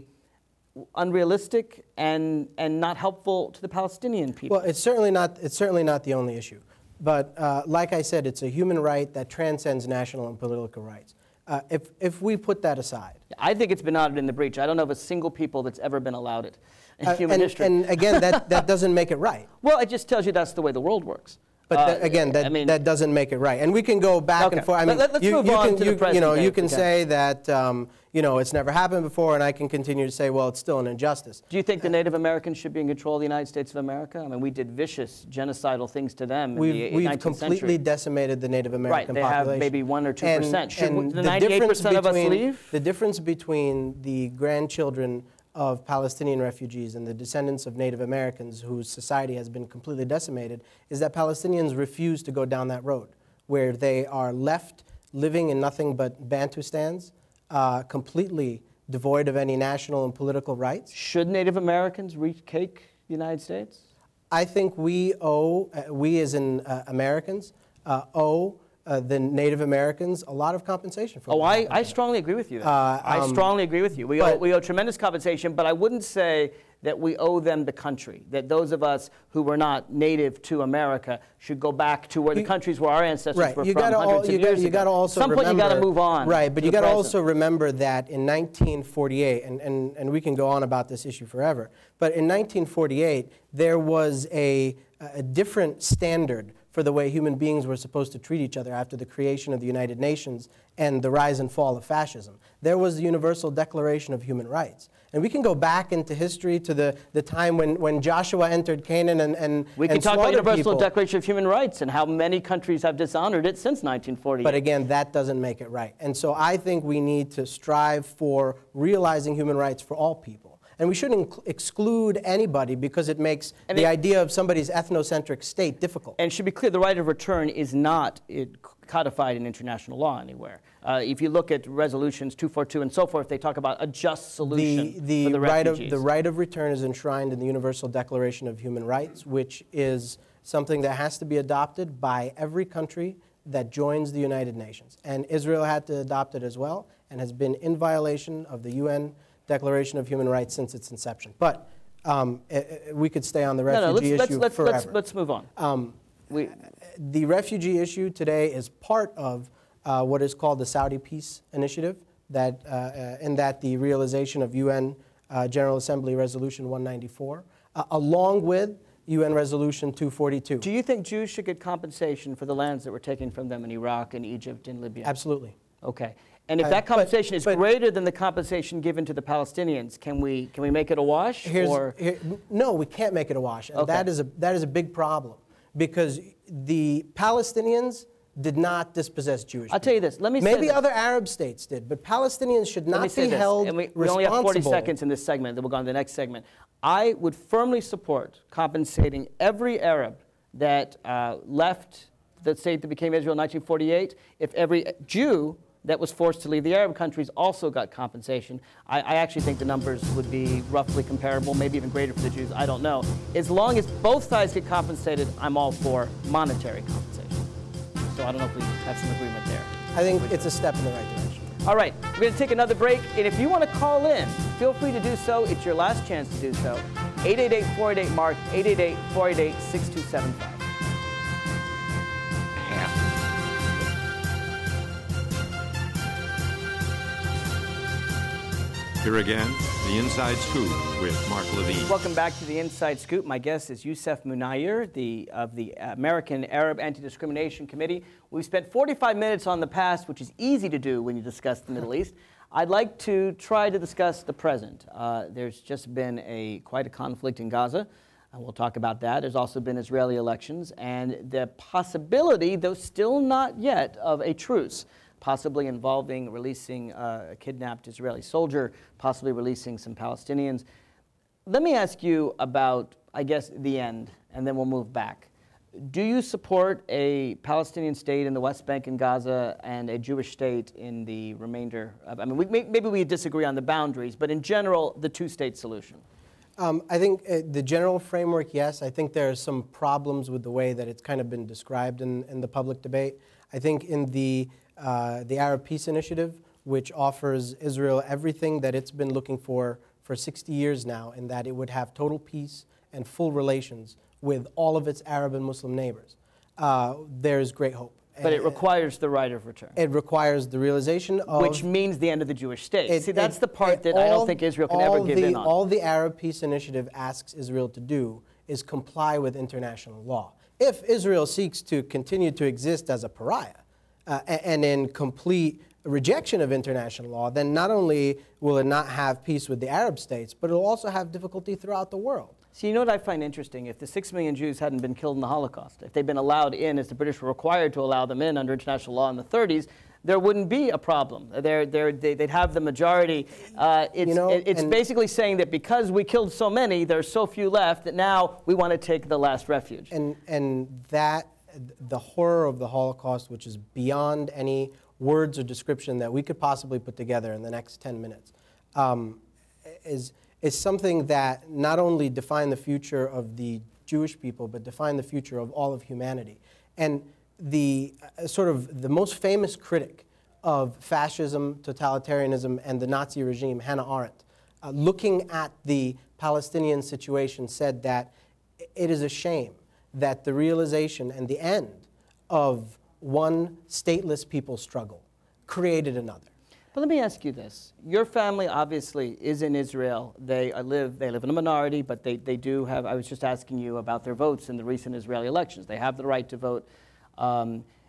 unrealistic and, and not helpful to the Palestinian people.
Well, it's certainly not, it's certainly not the only issue. But uh, like I said, it's a human right that transcends national and political rights. Uh, if, if we put that aside.
I think it's been outed in the breach. I don't know of a single people that's ever been allowed it in
uh,
human
and,
history.
And again, that, that doesn't make it right.
Well, it just tells you that's the way the world works.
But
uh,
that, again, that,
I mean,
that doesn't make it right. And we can go back
okay.
and forth. I mean,
Let, let's
you,
move
you
on
can,
to
you,
the present
you know,
day,
you
if
can
we can.
say that um, you know it's never happened before, and I can continue to say, well, it's still an injustice.
Do you think the Native Americans should be in control of the United States of America? I mean, we did vicious genocidal things to them
We've,
in the
we've
nineteenth
completely
century.
decimated the Native American
right, they
population.
have maybe one or two
and,
percent. Should
and
the
the
ninety-eight
difference
percent of us
between-
leave?
The difference between the grandchildren of Palestinian refugees and the descendants of Native Americans whose society has been completely decimated is that Palestinians refuse to go down that road, where they are left living in nothing but Bantustans, uh, completely devoid of any national and political rights.
Should Native Americans retake the United States?
I think we owe, uh, we as in uh, Americans, uh, owe uh, the Native Americans a lot of compensation for
Oh,
what
I,
happened
I
to them.
strongly agree with you. there.
Uh,
I
um,
strongly agree with you. We owe,
but-
we owe tremendous compensation, but I wouldn't say that we owe them the country, that those of us who were not native to America should go back to where the
You-
countries where our ancestors
Right,
were
you
from
gotta al-
hundreds
you
of
got-
years
you
ago.
gotta also
At some point, you got to
remember-
move on.
Right, but
to
you
the
got to
present.
also remember that in nineteen forty-eight, and, and, and we can go on about this issue forever, but in nineteen forty-eight, there was a, a different standard for the way human beings were supposed to treat each other after the creation of the United Nations and the rise and fall of fascism. There was the Universal Declaration of Human Rights. And we can go back into history to the, the time when, when Joshua entered Canaan and, and
We can
and
talk about
slaughtered
Universal
people.
Declaration of Human Rights and how many countries have dishonored it since nineteen forty-eight.
But again, that doesn't make it right. And so I think we need to strive for realizing human rights for all people. And we shouldn't inc- exclude anybody because it makes
And
the
it-
idea of somebody's ethnocentric state difficult.
And it should be clear, the right of return is not it, codified in international law anywhere. Uh, if you look at resolutions two forty-two and so forth, they talk about a just solution
the the,
for the
right of,
refugees.
the right of return is enshrined in the Universal Declaration of Human Rights, which is something that has to be adopted by every country that joins the United Nations. And Israel had to adopt it as well and has been in violation of the U N Declaration of Human Rights since its inception. But um, eh, eh, we could stay on the
no, no,
refugee
let's,
issue
let's, let's,
forever.
let's, let's move on.
Um,
we,
the refugee issue today is part of uh, what is called the Saudi Peace Initiative, that, uh, uh, in that the realization of U N uh, General Assembly Resolution one ninety-four, uh, along with U N Resolution two forty-two.
do you think Jews should get compensation for the lands that were taken from them in Iraq and Egypt and Libya?
Absolutely.
Okay. And if
Uh,
that
but-
compensation is
but-
greater than the compensation given to the Palestinians, can we can we make it a wash?
Here's,
or
here, no, we can't make it a wash. And
Okay.
that is a, that is a big problem because the Palestinians did not dispossess Jewish
I'll
people.
tell you this. Let me say
Maybe
this.
other Arab states did, but Palestinians should
Let me
not
say
be
this,
held
and we, we
responsible.
only have forty seconds in this segment, then we'll go on to the next segment. I would firmly support compensating every Arab that uh, left the state that became Israel in nineteen forty-eight, if every Jew that was forced to leave the Arab countries also got compensation. I, I actually think the numbers would be roughly comparable, maybe even greater for the Jews, I don't know. As long as both sides get compensated, I'm all for monetary compensation. So I don't know if we have some agreement there.
I think it's a step in the right direction.
All right, we're going to take another break, and if you want to call in, feel free to do so. It's your last chance to do so. eight eight eight, four eight eight, MARK, eight eight eight, four eight eight, six two seven five.
Here again, the Inside Scoop with Mark Levine.
Welcome back to the Inside Scoop. My guest is Youssef Munayyer, the, of the American Arab Anti-Discrimination Committee. We've spent forty-five minutes on the past, which is easy to do when you discuss the Middle East. I'd like to try to discuss the present. Uh, there's just been a quite a conflict in Gaza, and we'll talk about that. There's also been Israeli elections, and the possibility, though still not yet, of a truce, possibly involving releasing uh, a kidnapped Israeli soldier, possibly releasing some Palestinians. Let me ask you about, I guess, the end, and then we'll move back. Do you support a Palestinian state in the West Bank and Gaza and a Jewish state in the remainder of, I mean, we, maybe we disagree on the boundaries, but in general, the two-state solution?
Um, I think uh, the general framework, yes. I think there are some problems with the way that it's kind of been described in, in the public debate. I think in the Uh, the Arab Peace Initiative, which offers Israel everything that it's been looking for for sixty years now, in that it would have total peace and full relations with all of its Arab and Muslim neighbors. Uh, there's great hope.
But it requires the right of return.
It requires the realization of...
Which means the end of the Jewish state.
It,
See, that's
it,
the part
it,
that
all,
I don't think Israel can ever give
the,
in on.
All the Arab Peace Initiative asks Israel to do is comply with international law. If Israel seeks to continue to exist as a pariah, Uh, and in complete rejection of international law, then not only will it not have peace with the Arab states, but it will also have difficulty throughout the world.
So you know what I find interesting? If the six million Jews hadn't been killed in the Holocaust, if they'd been allowed in as the British were required to allow them in under international law in the thirties, there wouldn't be a problem. They're, they're, they, they'd have the majority. Uh, it's
You know,
it, it's basically saying that because we killed so many, there's so few left that now we want to take the last refuge.
And, and that, the horror of the Holocaust, which is beyond any words or description that we could possibly put together in the next ten minutes, um, is, is something that not only defined the future of the Jewish people, but defined the future of all of humanity. And the uh, sort of the most famous critic of fascism, totalitarianism, and the Nazi regime, Hannah Arendt, uh, looking at the Palestinian situation, said that it is a shame that the realization and the end of one stateless people struggle created another.
But let me ask you this. Your family obviously is in Israel. They uh, live they live in a minority, but they, they do have, I was just asking you about their votes in the recent Israeli elections. They have the right to vote. Um,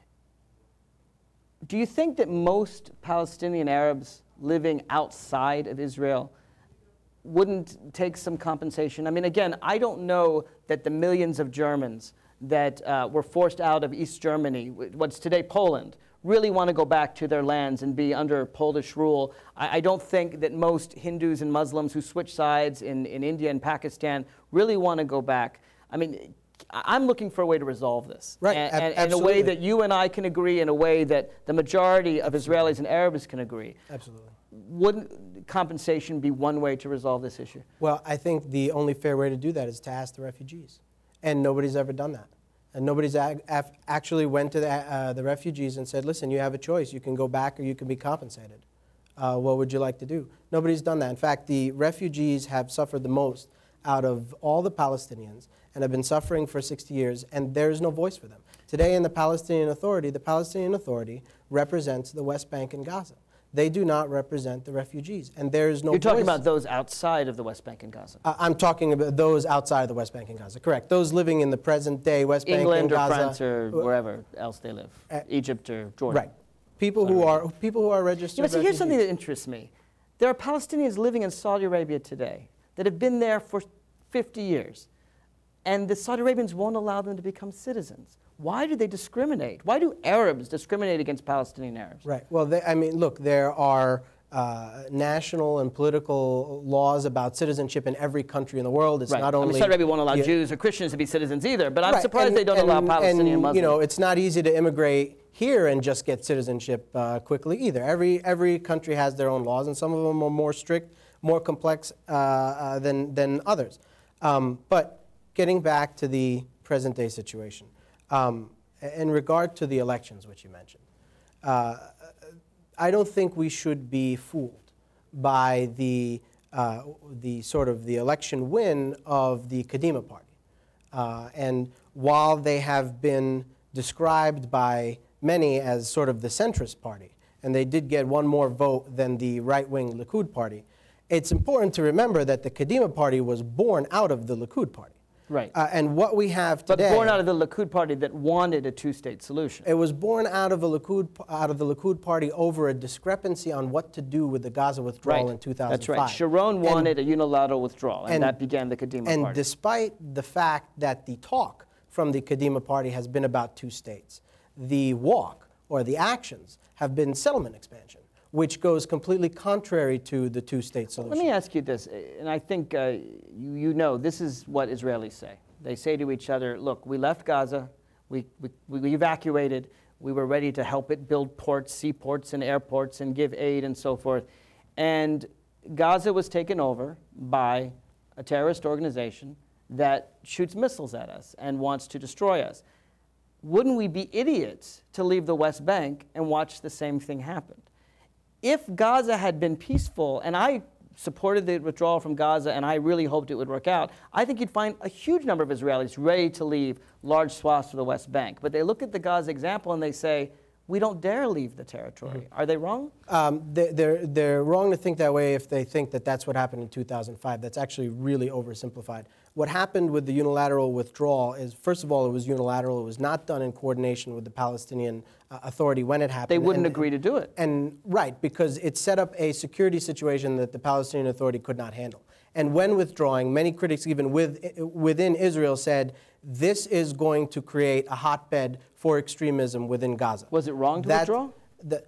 do you think that most Palestinian Arabs living outside of Israel wouldn't take some compensation? I mean, again, I don't know that the millions of Germans that uh, were forced out of East Germany, what's today Poland, really want to go back to their lands and be under Polish rule. I, I don't think that most Hindus and Muslims who switch sides in, in India and Pakistan really want to go back. I mean, I'm looking for a way to resolve this.
Right,
and,
ab-
and, and a way that you and I can agree, in a way that the majority of Israelis and Arabs can agree.
Absolutely.
Wouldn't compensation be one way to resolve this issue?
Well, I think the only fair way to do that is to ask the refugees. And nobody's ever done that. And nobody's ag- af- actually went to the, uh, the refugees and said, listen, you have a choice. You can go back or you can be compensated. Uh, what would you like to do? Nobody's done that. In fact, the refugees have suffered the most out of all the Palestinians and have been suffering for sixty years, and there is no voice for them. Today in the Palestinian Authority, the Palestinian Authority represents the West Bank and Gaza. They do not represent the refugees, and there is no
You're talking
voice.
about those outside of the West Bank and Gaza?
Uh, I'm talking about those outside of the West Bank and Gaza, correct. Those living in the present-day West Bank
England
and
or
Gaza.
France or wherever else they live,
Uh,
Egypt or Jordan.
Right. People who are people who are registered
Yeah, but see, here's something
refugees.
that interests me. There are Palestinians living in Saudi Arabia today that have been there for fifty years, and the Saudi Arabians won't allow them to become citizens. why do they discriminate? Why do Arabs discriminate against Palestinian Arabs?
Right. Well, they, I mean, look, there are uh, national and political laws about citizenship in every country in the world. It's
Right.
not
I mean,
only
Saudi Arabia won't allow
yeah,
Jews or Christians to be citizens either, but I'm
right,
surprised
and-
they don't
and-
allow Palestinian
and,
Muslims.
You know, it's not easy to immigrate here and just get citizenship uh, quickly either. Every every country has their own laws, and some of them are more strict, more complex uh, uh, than than others. Um, but getting back to the present day situation, um, in regard to the elections, which you mentioned, uh, I don't think we should be fooled by the uh, the sort of the election win of the Kadima party. Uh, and while they have been described by many as sort of the centrist party, and they did get one more vote than the right-wing Likud party, it's important to remember that the Kadima party was born out of the Likud party.
Right.
Uh, and what we have
But
today...
born out of the Likud party that wanted a two-state solution.
It was born out of a Likud, out of the Likud party over a discrepancy on what to do with the Gaza withdrawal
Right.
in two thousand five.
That's right. Sharon
And-
wanted a unilateral withdrawal, and,
and-
that began the Kadima
And
party.
despite the fact that the talk from the Kadima party has been about two states, the walk or the actions have been settlement expansion, which goes completely contrary to the two-state solution.
Let me ask you this, and I think uh, you, you know this is what Israelis say. They say to each other, look, we left Gaza, we, we, we evacuated, we were ready to help it build ports, seaports and airports and give aid and so forth. And Gaza was taken over by a terrorist organization that shoots missiles at us and wants to destroy us. Wouldn't we be idiots to leave the West Bank and watch the same thing happen? If Gaza had been peaceful, and I supported the withdrawal from Gaza and I really hoped it would work out, I think you'd find a huge number of Israelis ready to leave large swaths of the West Bank. But they look at the Gaza example and they say, we don't dare leave the territory. Mm-hmm. Are they wrong?
Um, they, they're, they're wrong to think that way if they think that that's what happened in two thousand five. That's actually really oversimplified. What happened with the unilateral withdrawal is, first of all, it was unilateral. It was not done in coordination with the Palestinian uh, Authority when it happened.
They wouldn't
and,
agree to do it.
And right, because it set up a security situation that the Palestinian Authority could not handle. And when withdrawing, many critics even with, within Israel said, this is going to create a hotbed for extremism within Gaza.
Was it wrong to
that,
withdraw?
The,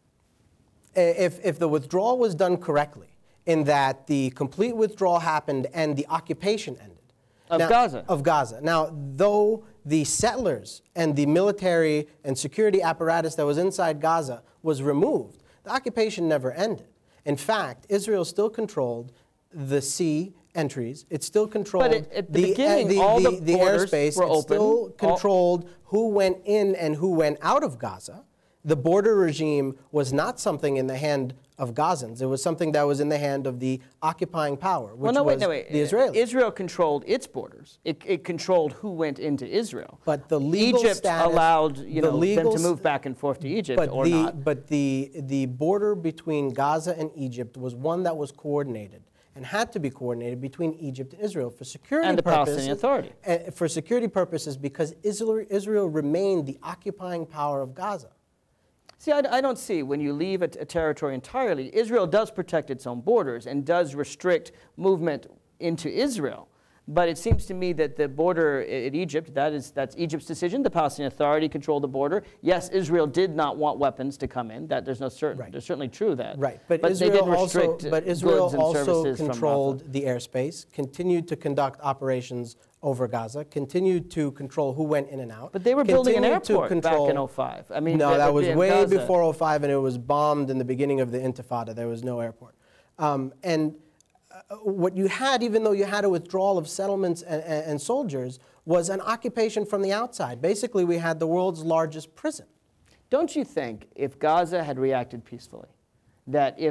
if, if the withdrawal was done correctly, in that the complete withdrawal happened and the occupation ended.
Of
now,
Gaza.
Of Gaza. Now, though the settlers and the military and security apparatus that was inside Gaza was removed, the occupation never ended. In fact, Israel still controlled the sea entries. It still controlled
But at, at the,
the,
beginning,
uh, the,
all
the,
the,
the
borders
airspace.
were
It
open.
still controlled who went in and who went out of Gaza. The border regime was not something in the hand of Gazans. It was something that was in the hand of the occupying power, which
well, no,
was
wait, no, wait.
the Israelis.
Israel controlled its borders. It, it controlled who went into Israel.
But the legal
Egypt
status,
allowed you
the
know,
legal
them to move
st-
back and forth to Egypt
but
or
the,
not.
But the, the border between Gaza and Egypt was one that was coordinated and had to be coordinated between Egypt and Israel for security
And the
purposes.
Palestinian Authority.
Uh, for security purposes, because Israel, Israel remained the occupying power of Gaza.
See, I, I don't see when you leave a, a territory entirely, Israel does protect its own borders and does restrict movement into Israel. But it seems to me that the border at Egypt, that is, that's Egypt's decision. The Palestinian Authority controlled the border. Yes, Israel did not want weapons to come in. That there's no certain.
Right.
There's certainly true that.
Right, but,
but
Israel
they did
also,
restrict
but Israel
goods and
also
services from
controlled
Rafah.
the airspace, continued to conduct operations over Gaza, continued to control who went in and out.
But they were building an
continued to
airport
control,
back in oh five. I mean,
no, that was
in
way
Gaza.
before oh five, and it was bombed in the beginning of the Intifada. There was no airport, um, and. Uh, what you had, even though you had a withdrawal of settlements and, and, and soldiers, was an occupation from the outside. Basically, we had the world's largest prison.
Don't you think if Gaza had reacted peacefully, that if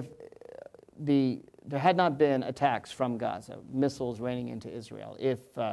the there had not been attacks from Gaza, missiles raining into Israel, if uh,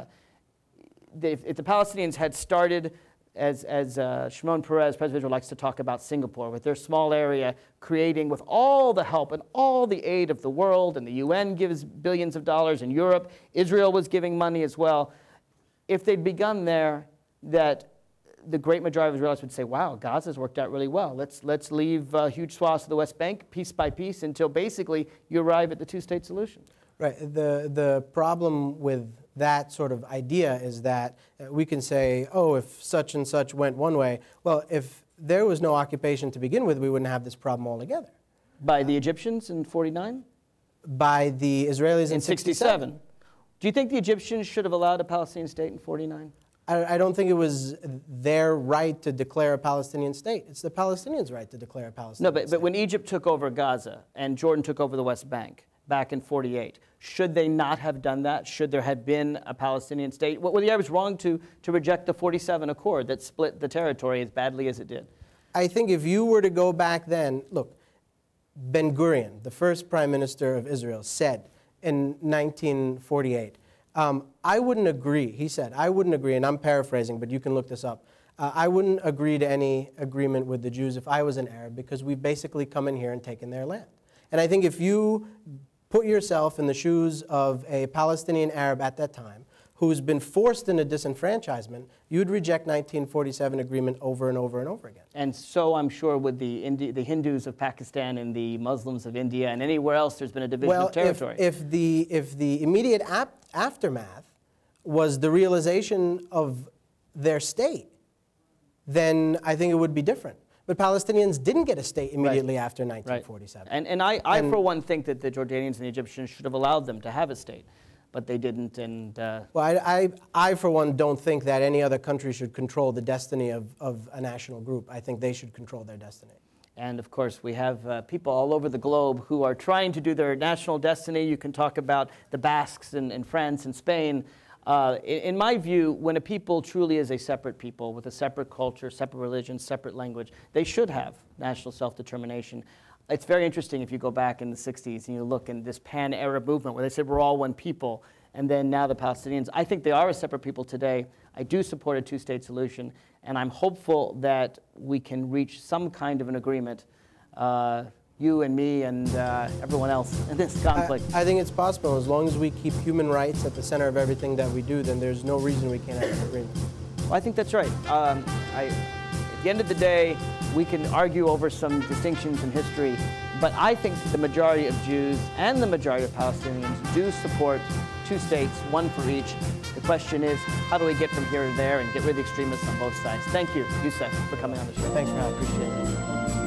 if, if the Palestinians had started, as, as uh, Shimon Peres, President of Israel, likes to talk about Singapore, with their small area, creating with all the help and all the aid of the world, and the U N gives billions of dollars in Europe, Israel was giving money as well. If they'd begun there, that the great majority of Israelis would say, wow, Gaza's worked out really well. Let's, let's leave uh, huge swaths of the West Bank piece by piece until basically you arrive at the two-state solution.
Right. The, the problem with that sort of idea is that uh, we can say, oh, if such and such went one way, well, if there was no occupation to begin with, we wouldn't have this problem altogether.
By the Egyptians in forty-nine?
By the Israelis in,
In sixty-seven. Do you think the Egyptians should have allowed a Palestinian state in forty-nine?
I, I don't think it was their right to declare a Palestinian state. It's the Palestinians' right to declare a Palestinian
No, but,
state.
but when Egypt took over Gaza and Jordan took over the West Bank back in forty-eight, should they not have done that? Should there have been a Palestinian state? Were the Arabs wrong to, to reject the forty-seven Accord that split the territory as badly as it did?
I think if you were to go back then, look, Ben-Gurion, the first prime minister of Israel, said in nineteen forty-eight, um, I wouldn't agree, he said, I wouldn't agree, and I'm paraphrasing, but you can look this up, uh, I wouldn't agree to any agreement with the Jews if I was an Arab because we've basically come in here and taken their land. And I think if you put yourself in the shoes of a Palestinian Arab at that time who's been forced into disenfranchisement, you'd reject nineteen forty-seven agreement over and over and over again.
And so I'm sure with the, Indi- the Hindus of Pakistan and the Muslims of India and anywhere else there's been a division
Well,
of territory.
if, if, the, if the immediate ap- aftermath was the realization of their state, then I think it would be different. But Palestinians didn't get a state immediately
Right.
after nineteen forty-seven.
Right. And, and I, I
And-
for one, think that the Jordanians and the Egyptians should have allowed them to have a state, but they didn't. And uh,
Well, I, I, I, for one, don't think that any other country should control the destiny of, of a national group. I think they should control their destiny.
And of course, we have uh, people all over the globe who are trying to do their national destiny. You can talk about the Basques in, in France and Spain. Uh, in, in my view, when a people truly is a separate people with a separate culture, separate religion, separate language, they should have national self-determination. It's very interesting if you go back in the sixties and you look in this pan-Arab movement where they said we're all one people, and then now the Palestinians. I think they are a separate people today. I do support a two-state solution, and I'm hopeful that we can reach some kind of an agreement, uh, you and me and uh, everyone else in this conflict.
I, I think it's possible. As long as we keep human rights at the center of everything that we do, then there's no reason we can't have an agreement.
Well, I think that's right. Um, I, at the end of the day, we can argue over some distinctions in history, but I think the majority of Jews and the majority of Palestinians do support two states, one for each. The question is, how do we get from here to there and get rid of the extremists on both sides? Thank you, Youssef, for coming on the show.
Thanks for
I
having me.
appreciate it.